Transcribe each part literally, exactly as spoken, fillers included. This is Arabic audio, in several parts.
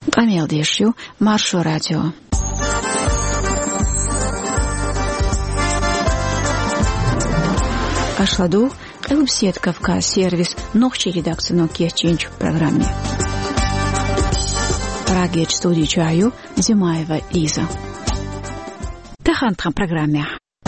Камел Дешью, Маршу радио. Ашладу, Элбсет Кавказ сервис, ногчи редакцию Кечинч в программе. Рагеч студии чаю, Зимаева Лиза. Тахантхам программе.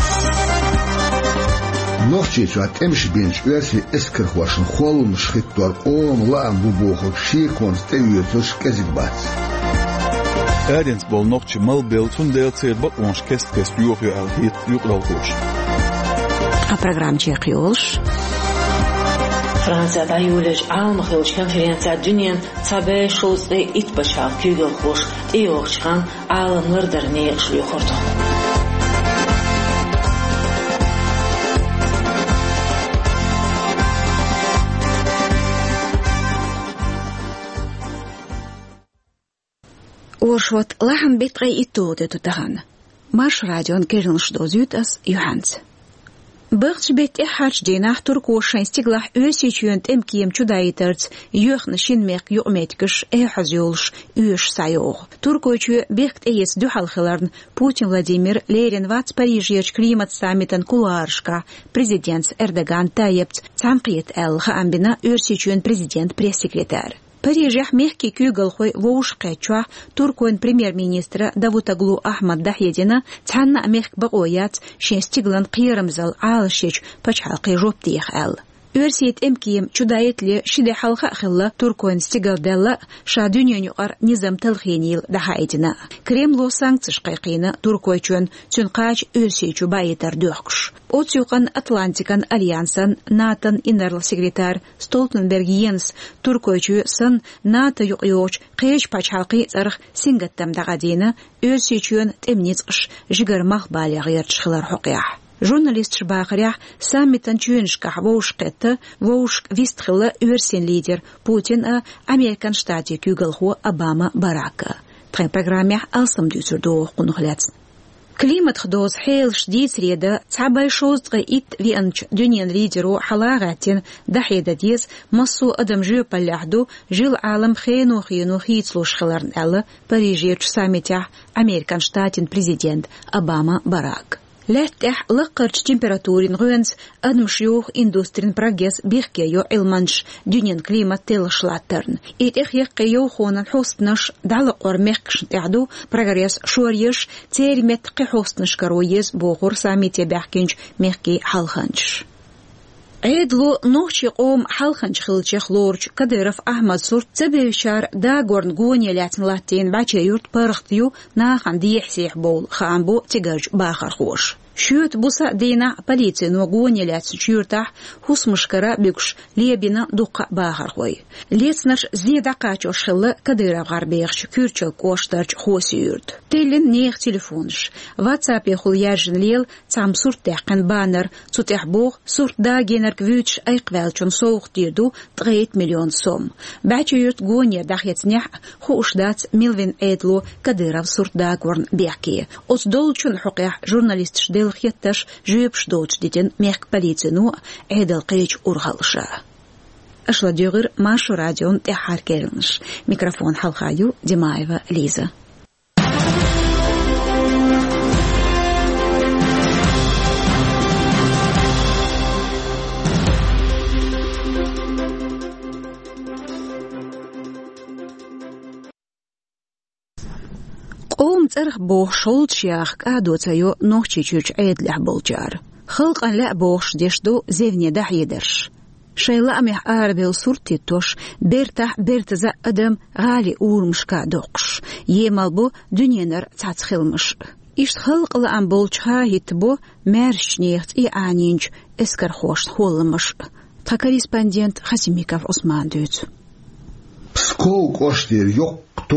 Ногчи чуат эмш бенч версии эскерхвашн холм шхиттор ом лаам бубохо шикон стевиотош казибат. Äädens bol nogtje malbeeld van deeltseer wat ons kestkest juurje al hit juuralkoos. А программа Чехиолш. Франция даюлеш алмахилш конференция дуньян цабе шолсте итбашал кюгел хош иохшхан аланлар дернееш юхорто. Оршот лахам бетрей и тоде тутаган. Марш радион кернш дозют ас Юханс. Бахч бет эхач динах турко шенстиглах өсичүнт эмкием чудайтерц юхн шинмек юметкиш эхазюлш үш сайог. Туркочу бехт эес духалхыларн Путин Владимир Ленин вац Парижьеч климат саммитен куларшка президент Эрдоган Таепц цамқиет эл хаамбина өсичүн президент пресс-секретарь. Парижах мягкий кюгалхой воушкача туркоин премьер-министра Давутоглу Ахмад Дахедина цанна мягк багояц шестиглан қиырымзал алшеч пачалқи жоптиях әл. Өрсиет эмкием чудаетле шиде халха хилла туркоин стигалделла ша дуньянюqar низам талхинил дахайдина. Кремло санкциш қайқина туркойчун цюнқач өрсичу байетар дөхкш. Отсюқан Атлантикан альянсан Натан иннерл секретарь Столтенберг Йенс туркойчу сын НАТО юқйоч қеш пачалқи царх сингаттам дағадина өрсичун темницш жигар махбали ғирчхилар хуқиях. Журналист Шбахарях саммитан чуиншках воушкетта воушк вистхилла версин лидер Путин а Американ штате кюгалху Обама Барака. Трен программе алсам дюцурдо кунухляц. Климат хдоз хейл шдид среда цабай шоздга ит вианч дюньян лидеру халагатин дахеда диз массу адам жю паляхду жил алам хейну хейну хейцлуш хиларн элла Парижьеч саммитях Американ штатин президент Обама Барак. Леттех лыққырч температурин ғуэнс адмшюх индустрин прогресс бихкею илманш дюнен климат телшлаттерн. Итех яққею хонан хостнаш далы қормекшн тяду прогресс шуарьеш цермет қихостнаш каруез боғур саммите бәхкенч мехки халханч. عيدلو نوشي قوم حلخنش خلچ خلورج كدرف أحمد صورت تبيشار دا غورن غوني لاتن لاتين باچه يورت پرختيو ناخن ديح سيح بول خامبو تيجرج باخر خوش. شوت بوسا دينا полиция نوغوني لاتن شيرتاح حس مشكرا بيكش ليبنا دوقا باخر خوي. ليتنش زيدا قاچو شخلا كدرف غربيخش كورچل كوشترج خوسي يورت. تيلين نيخ تليفونش. واتساب يخول يارجن ليل تام صورت تحقن بانر تتح بوغ صورت دا جينر كويتش أيقوالشون سوق ديردو تغيت مليون سوم. باچه يورت غوني داخيت نيح خوش دات ميلفين ايدلو كدرف صورت دا غورن بيحكي. اوت دولچون حقيح جورناليست شديل خيتش جيبش دوتش ديتن ميخ полицину ايدل قيج أورغالشا. أشلا ديغر ماشو راديون تحار كيرنش. ميكروفون حلقايو ديمايفا ليزا. قوم ترخ بوخ شولتشياخ كادو تايو نوخشي تشوش عيد لح بولجار خلقا لا بوخش ديشدو زيفني دح يدرش شيلا أميح آربيل صورتي توش بيرتاح بيرتزا أدم غالي أورمش كادوقش يمالبو دنيانر تاتخلمش إشت خلق لأم بولجها هيتبو مارش نيخت إي آنينج إسكر خوش خولمش تا كوريسباندينت خاسيميكاف عثمان دوت سكو كوشتير يوك توب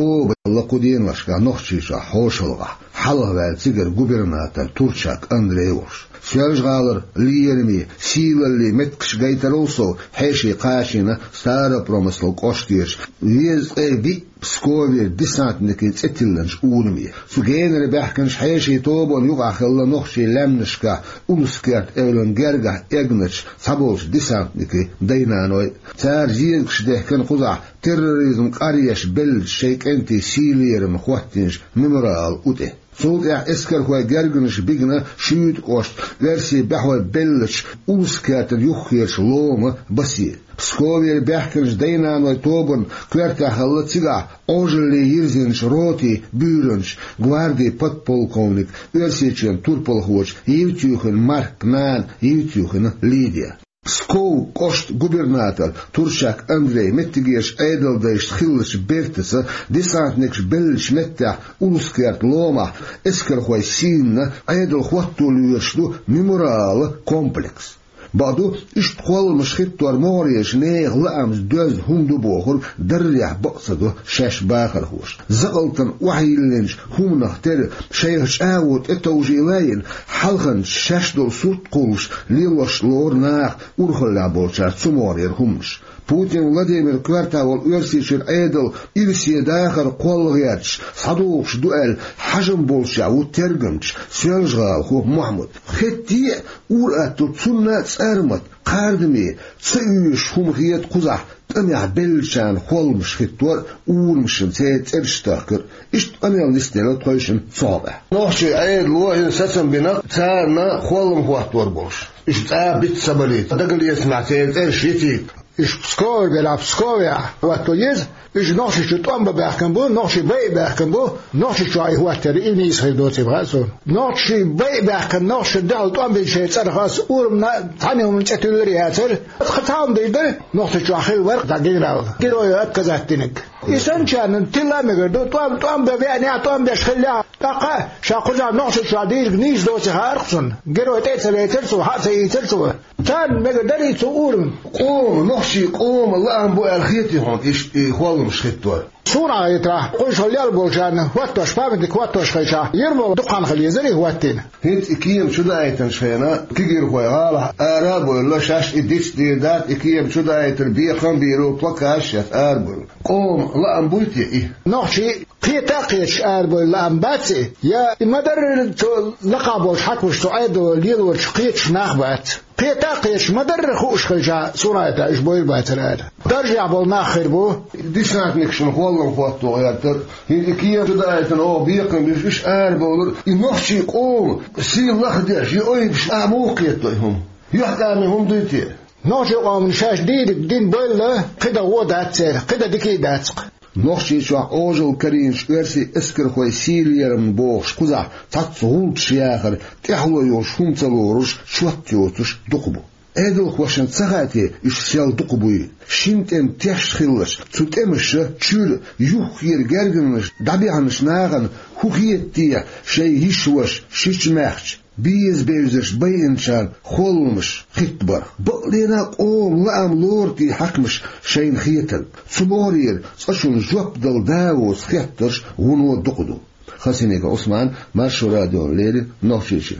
لقودين وشكا نخشيشا حوشلغا حلغ والتقر قبرناتا تورشاك أندريوش سيرج غالر ليرمي سيلا اللي متكش جايتروسو حيشي قاشينا ستارا برومسلو قوشتيش ويز اي بي بسكوفير ديسانتنكي تتلنش اورمي سوغين رباحكنش حيشي توبون يوغا خلا نخشي لامنشكا اولسكيرت اولن جرغا اغنش ثابولش ديسانتنكي دينانوي تار جينكش دهكن قضع تيروريزم قريش بلد شيك انتي سيليرم خواتينش ممرال اوته صوت اسكر هو جرجنش بيجنا شيت قشت ورسي بحوى بلش اوسكات يخيرش لوم بسي سكوفير بحكنش دينان ويتوبن كوارتا خلطيغا اوجلي يرزنش روتي بيرنش غواردي подполковник ورسيچن турполхоч يوتيوخن مارك نان يوتيوخن ليديا سكو قشت губернатор Турчак Андрей Меттигеш Эйдельдейш Хиллш Бертеса десантникш Беллиш Меття Улскерт Лома Эскерхой Синна Эйдел Хваттулюешту мемориал комплекс بعدو اشتقال مشخيط توارموريش نيغ لأمس دوز هندو بوخر دريح بقصدو شاش باخر هوش زغلطن وحيلنش هم نختر شيخش آوت التوجيلين حلقن شاش دول سوت قولش ليلوش لور ناخ ورخل لعبولشار سمورير همش بوتين ولاديمير كوارتا والأورسيشر ايدل إلسي داخر قول غيرش صدوقش دوال حجم بولشا وترجمش سيرجغال خوب محمد ختي ورأتو تسنات سارمت قاردمي تسيوش هم غيات قزح تميع بلشان خولمش ختور ورمشن تيت ارشتاكر اشت أميال نستيلة طويشن صابع نوحشي ايد لوحين سسن بنا تارنا خولم خواتور بولش اشت آبت سباليت دقل يسمع تيت ارشيتيك إيش بسكوي بلا بسكوي وقتو يز إيش نوشي شو توم بباكن بو نوشي بي باكن بو نوشي شو أي هو تري إني يسخي دوتي بغاسون نوشي بي باكن نوشي دال توم بيشي تصرخ خاص أورمنا تاني ومن تتولري هاتر ختام ديدي نوشي شو أخي الورق دا جيراو جيرو كزاتينك إيسان كان تلا مقردو توم توم ببيعني توم بيشخليا تاقا شاقوزا نوشي شو دير نيز دوتي خارقصن جيرو تيتسل يترسو حاسا يترسو تان مقردري تو أورم قوم نوشي قوم الله أنبو الخيتي هون إيش إخوالو مش خيتوار صورة يتراه قوش هليال بولشان واتوش فامدك واتوش خيشا يرمو دقان خليزري هواتين هنت إكيم شدا ايتن شينا كيجير خوي غالح آرابو الله شاش إديش ديدات إكيم شدا ايتن بيخم بيرو بلقاشت آربو قوم الله أنبويتي إيه نوشي قيتاقيش آربو الله أنباتي يا مدر لقابوش حكوش تعيدو ليلوش قيتش ناخبات قيتاقيش مدر خوش خيشا صورة يتا إش بويل باتر درجع بول ناخر بو ديسنات نكشن والله فوتو غيرتر هي كيا تدايتن او بيقن بيش آربو ينخشي قوم سي لخدش يويبش آموقيتهم يحكامهم ديتي نوشي قوم شاش ديدك دين بويل قدا ودات سير قدا ديكي داتق نوشي شو اوجل كرينش ارسي اسكر خوي سيليرم بوخش كوزا تاتسولت شياخر تحلو يوش همتلورش شواتيوتش دقبو эдл хвашен цагати ишсел дукбуй шинтем тяшхилш цутемш чур юхир гергенш дабианш наган хухиеттия шей хишваш шичмахч биз бевзеш байнчан холмш хитбар блина قوم لام لورتي حكمش شين خيتل سمورير صشون جوب دل داوس خيترش ونو دقدو خسينيك عثمان مارشو راديو ليل نوشيشي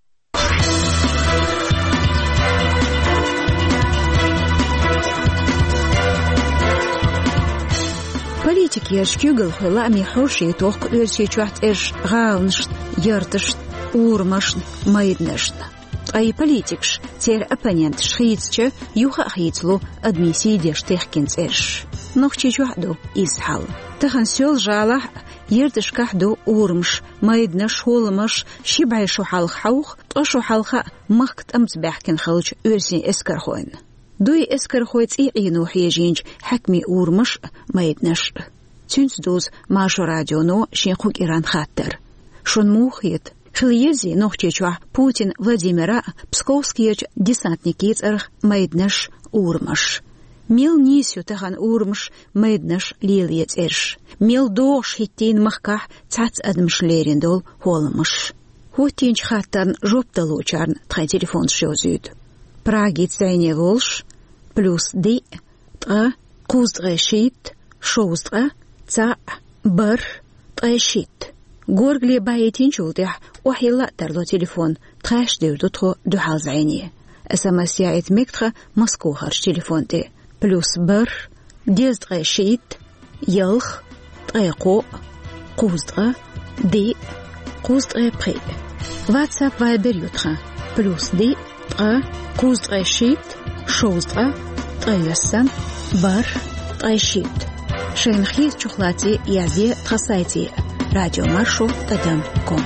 Политики шкюгел хлами хоши тох ölsi чвахт эш гаунш яртыш урмаш майднешт ай политикш цер оппонент шхицче юха хицлу адмиси дештехкинц эш нохчи чвахду изхал тахан сёл жала يردش كحدو أورمش ما يدنش هولمش شبعي شو حلق حوخ طشو حلقة مخت أمت بحكن خلج أرسي إسكر خوين دوي إسكر خويت إيقينو حيجينج حكمي أورمش ما يدنش تنس دوز ماشو راديونو شيخوك إيران خاتر شون موخيت خليزي نوخчечва Путин Владимира Псковскиеч десантникиц эрх ما يدنش أورمش ميل نيسيو تغن أورمش ميدنش ليليت إرش ميل دوش هيتين مخكح تاتس أدمش ليرين دول هولمش هو تينج خاتن جوب دلوچارن تخي تليفون شوزيد براغيت زيني волш плюс دي تا قوز غشيت شوزغ تا بر طيشيت غورغلي بايتين شوتح وحيلا تردو تليفون تخاش ديردو تخو دو حالز عينيه اسمس يايت ميكتخ مسكو هرش تليفون تي بلوس بر ديز طيشيت يلخ طيقو قوزدغ دي قوزدغ بري واتساب فايبر يوتخ بلوس دي طغ قوزدغ شيت شوزدغ طيسن بر طيشيت شين خيز شوكلاتي يازي تخصايتي راديو مارشو تدم كوم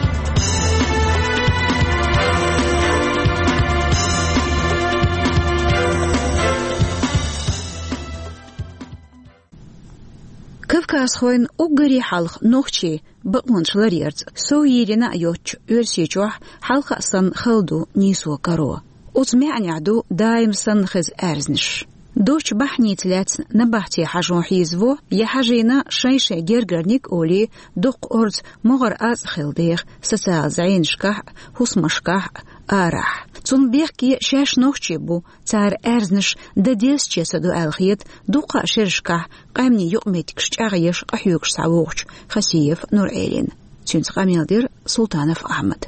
كفكاس خوين أوغري حلق نوخشي بقونش لريرز سو يرينا يوتش يرسيجوح حلق أصن خلدو نيسو كارو وزمعني عدو دايم سنخز أرزنش دوش بحني تلات نبحتي حاجون حيزفو يحاجينا شيشة جيرجرنيك أولي دوق أرز مغر أز خلديخ سسال زعين شكح حس مشكح آرح تون بيحكي شاش نوخشي بو تار أرزنش داديس جسدو الخيط دوقا شرشكح قامني يؤمتكش أغيش أحيوكش سعوغش خسيف نور إيلين تونس قاميلدير سلطانف أحمد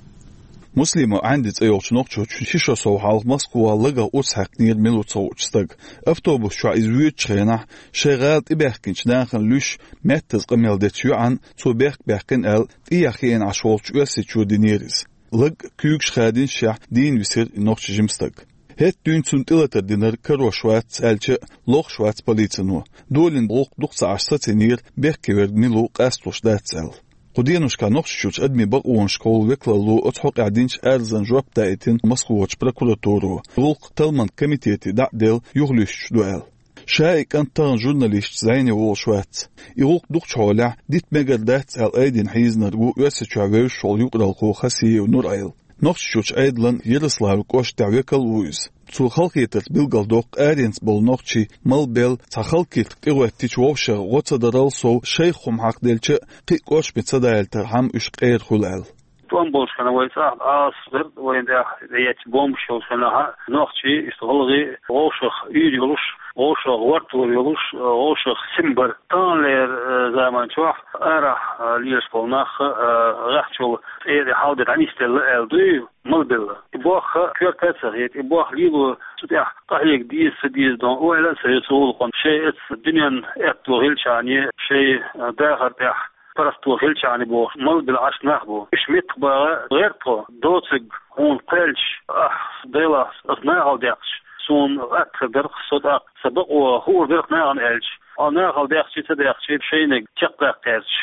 مسلمة عندت أيوش نقطة شيشة صوحال مسكوا لقى أسحق نير ملو تصوتستق أفتوبوس شو عزويت شغينح شغال إبهكنش داخل لش متز قميل دتشو عن تو بيخ بيخكن أل إياخين عشوالش أسي شو دينيرز لق كيوكش خادين شح دين وسير نقطة جمستق هت دين سنتلة دينر كرو شوات ألش لوخ شوات بليتنو دولين بلوق دقص عشرة تنير بيخكي ملو قاستوش داتسل قدينوش كان نقشوش أدمي بقوان شكول وكلالو أتحق عدينش أرزن جواب دايتين مسخوش بركولاتورو غلق تلمن كميتيتي دعدل يغلوش دوال شايك أنتان جورناليست زيني وولشوات يغلق دوخش حولع ديت ميجر دات ال أيدين حيزنا رغو يوسيشوا ويوش شول يقرالقو خسي ونور أيل نقشوش أيدلن يرسلاو قوش دعوكال ووز تو خلقيتر بيلغالدوق أرينس بول نقشي مالبيل تا خلقيتر إغواتيش ووشا غوتادرال سو شيخهم حق ديلچه قيق قوش بتصدايلتر هم إش قير خلال توان بولش كان ويسا أصبر وين ده ديت بومشو سنها نقشي استغلغي ووشخ يديولوش ووشخ ورطوريولوش ووشخ سمبر تان لير زمان شوح أرح ليرس بولناخ غحشو إيدي حاودت عنيستل الدو مالبيل إبوخ كيرتاتسر هيت إبوخ ليلو سدح قهيك ديس ديس دون ولا سيسول قن شيء الدنيا أتو هيلشاني شيء داخل تح برستو هيلشاني بوخ مالبيل عش نحبو إش متبا غيرتو دوتسج هون قلش أح ديلاس أثناء ديقش سون أكثر صدا سبق وهو درق ناعن إلش أنا قال ديقش تديقش شيء تقدر ترش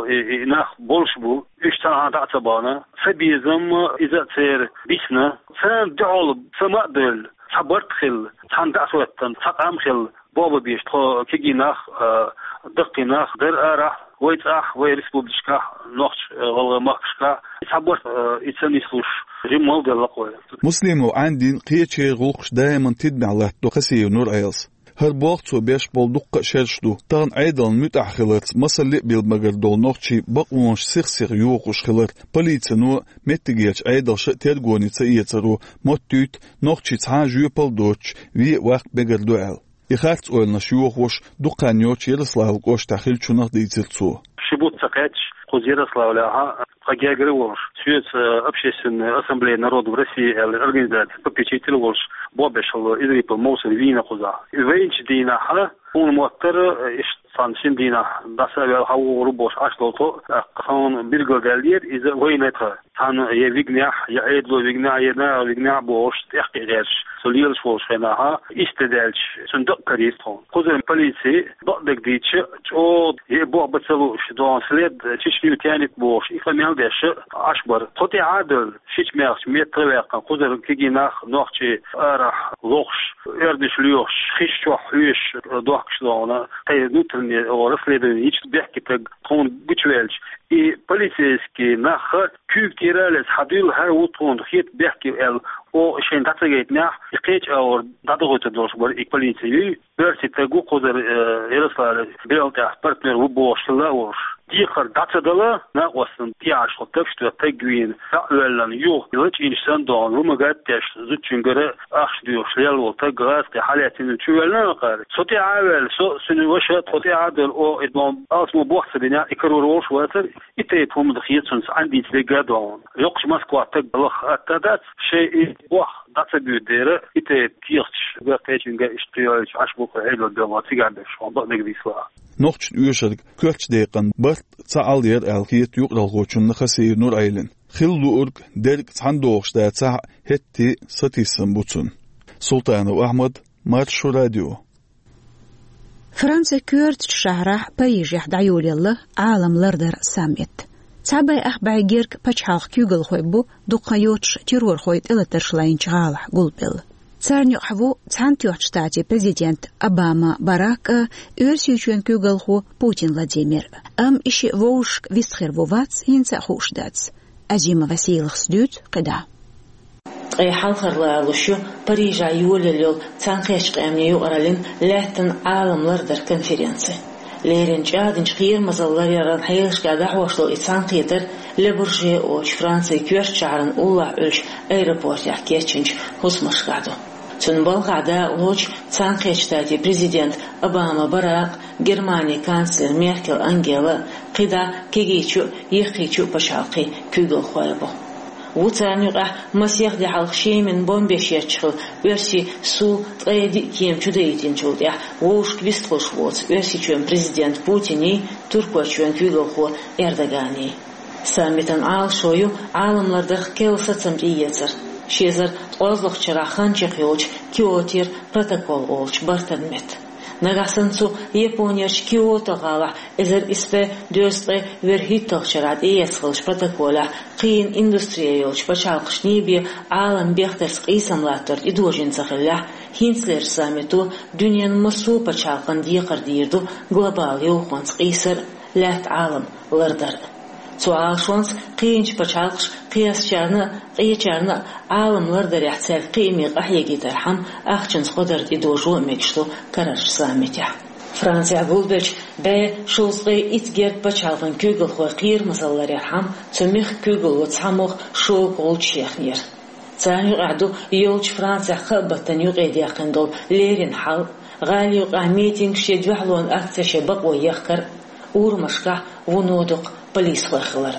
ناخ بولش بو اشتغل تعتبانا فبيزم إذا تصير بيسنا فان دعول سماء دل صبرت خل تان دعوتن تقام خل بابا بيش تخو كيجي ناخ دقي ناخ در أرح ويتأح ويرسبوبلشكا نوخش غلغ مخشكا صبرت إتساني سلوش ريمال دل لقوي مسلم وعندين قيتشي غلقش دائما تدمع له دقسي ونور أيلس هر بوقت سو بيش بول دقة شرشدو تان عيدان متأخلت مسل بالمجر دول نوخشي بقونش سيخ سيخ يوقش خلت بليتنو متجيش عيدال شتير قوني تسيترو موتوت نوخشي تحاج يوبل دوتش وي وقت بجر دوال يخارت أولنا شيوخوش دقانيوش يرسلاو قوش تحيل شنخ ديتلتسو شبوت سقاتش خزيرة славляха قاجر ورش سويت общественная ассамблея народов России организация попечитель ورش بوبش الله إذا يبموسل فينا خزا وين جدينا ها он موتر إيش صانشين دينا بس هو ربوش عشلوتو قان بيرجالير إذا وينتها كان يفيجنيح يعيدلو فيجنا ينا فيجنا بوش تحقي غيرش سوليلش فوش هناها استدلش صندوق كريستون خزن بوليسي ضدك ديتش او يبوع بتسلوش دون سليد تشفيو تانيك بوش إفهميال ديش أشبر خطي عادل شيش ميرش ميتر ويقن خزن كيجيناخ نوخشي أرح لوخش إردش ليوش خيشو حويش دوخش دونا تي نوترني أو رفليدن يش بيحكي تق تون بتشويلش إي بوليسيسكي ناخ كيف تيرالس حديل هر وطون خيط بيحكي ال او شين تاتجيت ناح يقيت أو دادغوت دوش بر إقباليتي برسي تقو قدر يرسل بيلتاح بارتنر وبوش لاورش ديقر داتدلا ناقوسن تياش خطفشت تجوين فعلا يو يلج إنسان دون وما قدتش زوجنجرة أخش ديوش ليل وتجرات حالتين تشوالنا قار صوتي عامل سو سنوشة صوتي عادل أو إدمان أسمو بوحس بنا إكروروش واتر يتيتهم دخيتسون عندي تلقادون يقش مسكوا تجلخ أتدات شيء بوح داتبيوديره يتيت تيرش قرتيجنجا إشتياج عشبوك عيلو دلوقتي قاعدش وضع نقديسوا نوخش يوشد كوتش ديقن بس تعال ير الكيت يقدر خوشن خسير نور ايلن خلو أرق درك صندوقش دا تاع هتي ستيسن بوتسون سلطان وأحمد مارشو راديو فرنسا كورت شهره باريس يحد يولي الله عالم لردر ساميت تعبي أخبع جيرك بچحاق كيوغل خويبو دقايوتش تيرور خويت إلا ترشلاين شغالح قلبل تارني حبو تانتيوح شتاتي президент Обама Барак أرسيوشن كيوغل خو Путин Владимир أم إشي ووشك вистхер вовац ينسا خوشداц أزيما Василих сдют قدا أي حالخر لالوشو باريجا يولي اليول تانخيش قيامني يقرالين لاتن عالم لردر كونفرنسي ليرين جادن شخير مزالار يران حيلش قادا حوشلو إتسان قيدر لبرجي أوش فرانسي كيوش شعرن أولا أوش أيرابورت يحكيتشنش هسمش قادو تنبال قادا أوش تانخيش تاتي президент أوباما باراك جرماني كانسلر ميركل أنجيلا قدا كيجيشو يخيشو بشاقي كيغل خويبو وتانيقه مسيح دي حلق شي من بومبيش يتشخل ويرسي سو تغيدي كيم چودايتين چوديح ووش كويستخل شووت ويرسي چون президент Путини تركوا چون كيغل خو إردغاني ساميتان عال شويو عالملردر كيلسا تمرييتر شيزر تقوزلق چراخان چقيوچ كيوتير протокол олч бартанмет نغاسنسو يابونياش كيوتو غالح إذر إسبه دوستغي ورهيتوغ شراد إيسخلش протоколя قين إندستريا يولش بشالقش نيبي عالم بيخترس قيسم لاتر إدوجين زغلح هينسلر سامتو دنيان مسو بشالقن ديقر ديردو глобال يوخونس قيسر لات عالم لردر سؤال شونس قينش بشالقش قياس شارنا قيا شارنا عالم لردر يحتسال قيمي قحيقي ترحم أخشنس قدر إدوجو ميكشتو كررش سامتيح فرانسيا بولبش با شوزغي إتجيرت بشالقن كوغل خو قير مسالر يرحم تميخ كوغل وتحموخ شو قول شيخنير تاني قعدو يولش فرانسيا خبطن يقيد يقندول ليرين حال غالي قاميتين شيد وحلون أكتر شبق ويخكر أورمشكا ونودق بليس وخلر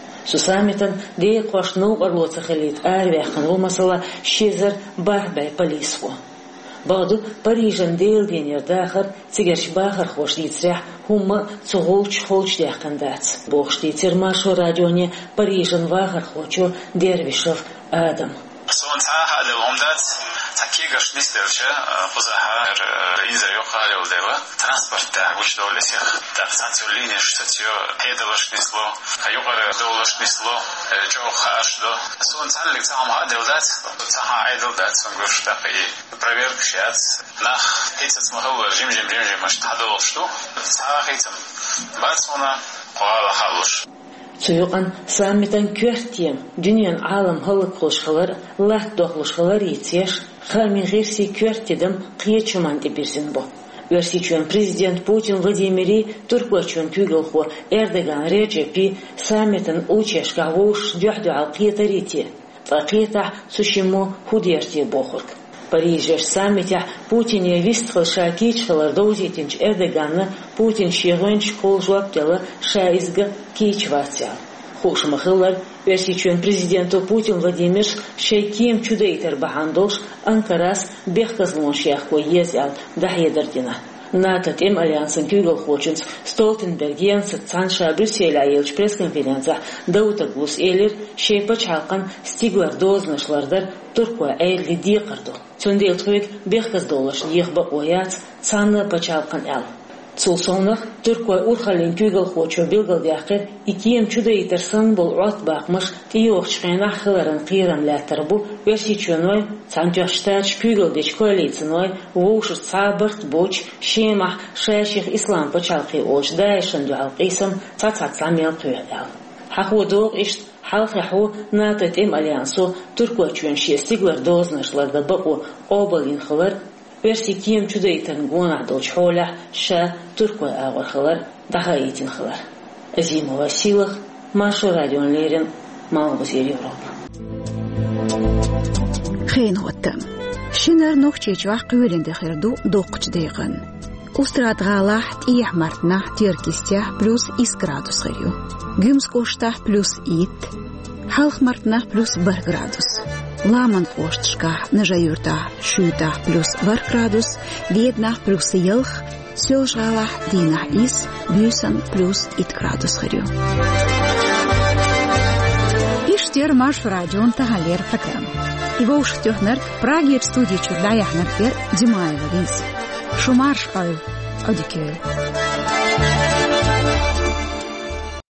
سوسامتن دي قوش نو أروت خليت آرويخن ومسلا شيزر بارباي بليسو بعدو باريجن ديل دينير داخر تيجرش باخر خوش ديتريح هما تغولش خوش ديخندات بوخش ديتر ماشو راديوني باريجن واخر خوشو ديرويشوف آدم سون ساعة هذا العمدات تكيجش مسترشة خزها إنزل يقال ولدوا ترانسبورت وش دولة سيخ تفسانتولين شتيو هيدا وش نسلو يقال دولش نسلو جو خاش دو سون تعلق تعم هذا العمدات تعها عيد العمدات سنقولش تقي проверка شات نخ هيتس مهور جيم جيم جيم جيم مش تحدو شتو تعها هيتم باتسونا قال حلش سيقن سامتن كورتيم دنيان عالم هلق خلشخلر لات دخلشخلر يتيش خامي غيرسي كورتيدم قيتشمان دبيرزين بو ورسي چون президент Путин Владимири تركوا چون كيغل خو إردغان ريجيبي سامتن اوچيش قاوش دحدو عالقية ريتي فقيتح سوشيمو هوديرتي بوخرك Парижеш саммитя Путин вистхал шакич халардоузитинч Эрдоганна Путин шегонч колжуаптела шаизга кичватя. Хошмахылар версичен президенту Путин Владимир шейким чудейтер бахандош Анкарас бехказлонш яхко езял дахедердина. НАТО тем альянсен кюгел хоченс Столтенберген сатсанша Брюссель айылч пресс-конференция Даутагус элер шейпач халкан стигуардознашлардар Туркуа эйли диқырду. Цундейлтхуик бехказ долаш ехба ояц цанна пачалкан эл. Цулсонах Туркуа урхалин кюгел хочо билгал диақыр икием чудейтер бол рот бақмыш тиоқчқайна хыларын қирам ләтірбу версичуной цантяштач кюгел деч коалицыной вошыр цабырт боч шемах шаших ислам пачалқи оч дайшын дуалқисым цацацамел туядал. Хахудоқ ишт حلقه ناتت ام اليانسو تركوا چون شيستي گوردوزنشلاردا بقو اوبالين خلر برسي كيم چودايتن گونا دولچ حوله شا تركوا اغور خلر دهايتين خلر Зимова силах, Маша Радио Лерин, Малбузер Европа. خين غتم شنر نوخشي جواح قويلين دخيردو دوقش ديغن أستراد غالاح تيح مرتنا تيركيستيح بلوس إس градус خيريو جيمس كوشتاح بلوس إيت حالخ مرتنا بلوس بر градус لامن كوشتشكاح نجايورتاح شوتاح بلوس بر градус ويدناح بلوس يلخ سيلش غالاح ديناح إس بيوسن بلوس إت градус خيريو إشتير ماش راجون تهالير программ. Его уштёхнер Праге в студии чурда яхнер пер Димаева Линс. Шумар шпал одикел.